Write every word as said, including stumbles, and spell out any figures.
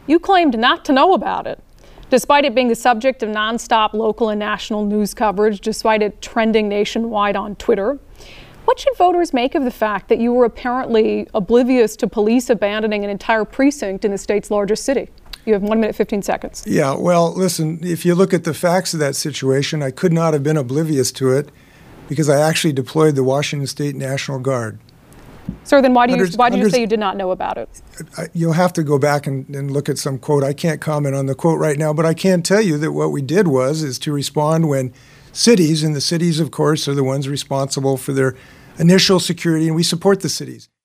You claimed not to know about it, despite it being the subject of nonstop local and national news coverage, despite it trending nationwide on Twitter. What should voters make of the fact that you were apparently oblivious to police abandoning an entire precinct in the state's largest city? You have one minute, fifteen seconds. Yeah, well, listen, if you look at the facts of that situation, I could not have been oblivious to it because I actually deployed the Washington State National Guard. Sir, then why do you, Hundreds- why do you hundreds- say you did not know about it? I- You'll have to go back and, and look at some quote. I can't comment on the quote right now, but I can tell you that what we did was is to respond when cities, and the cities, of course, are the ones responsible for their initial security, and we support the cities.